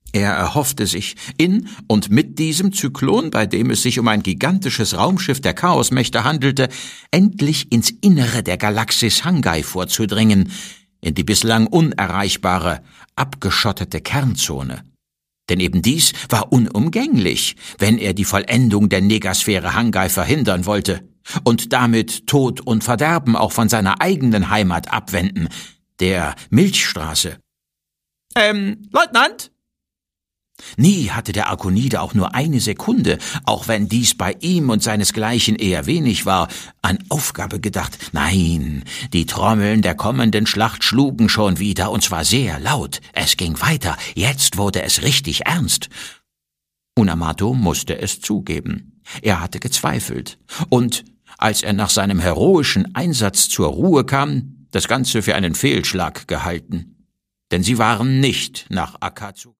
Er erhoffte sich, in und mit diesem Zyklon, bei dem es sich um ein gigantisches Raumschiff der Chaosmächte handelte, endlich ins Innere der Galaxis Hangai vorzudringen, in die bislang unerreichbare, abgeschottete Kernzone. Denn eben dies war unumgänglich, wenn er die Vollendung der Negasphäre Hangai verhindern wollte und damit Tod und Verderben auch von seiner eigenen Heimat abwenden, der Milchstraße. Leutnant? Nie hatte der Arkonide auch nur eine Sekunde, auch wenn dies bei ihm und seinesgleichen eher wenig war, an Aufgabe gedacht. Nein, die Trommeln der kommenden Schlacht schlugen schon wieder, und zwar sehr laut. Es ging weiter, jetzt wurde es richtig ernst. Unamato musste es zugeben. Er hatte gezweifelt. Und als er nach seinem heroischen Einsatz zur Ruhe kam, das Ganze für einen Fehlschlag gehalten. Denn sie waren nicht nach Akatsuki